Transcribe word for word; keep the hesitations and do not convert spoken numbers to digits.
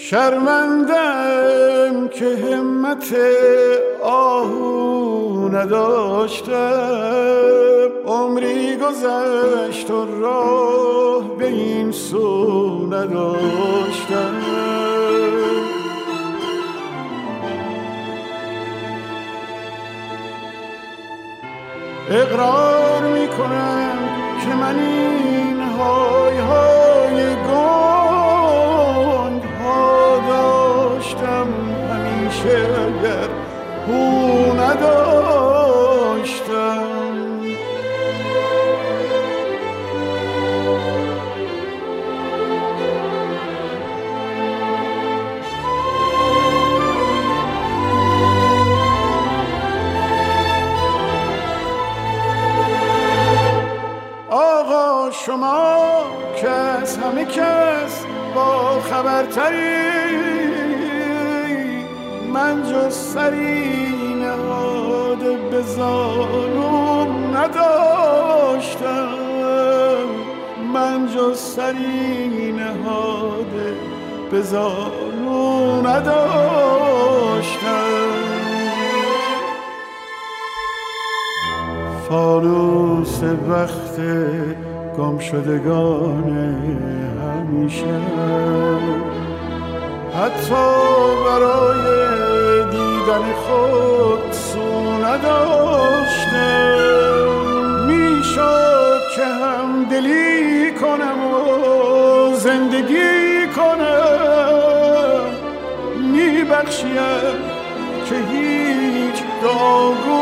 شرمندم که همت آهو نداشتم، عمری گذشت و راه به این سو نداشتم. اقرار میکنم که من این های های گنگ ها داشتم همیشه اگر او نداشتم. آقا شما که از همه کس با خبرتری، من جز سری نهاده به زانوم نداشتم، من جز سری نهاده به زانوم نداشتم. فانوس وقت گم شدگان همیشه حتی برای دیدن خود سو نداشتم. میشد که هم دلی کنم و زندگی کنم، میبخشیم که هیچ داغو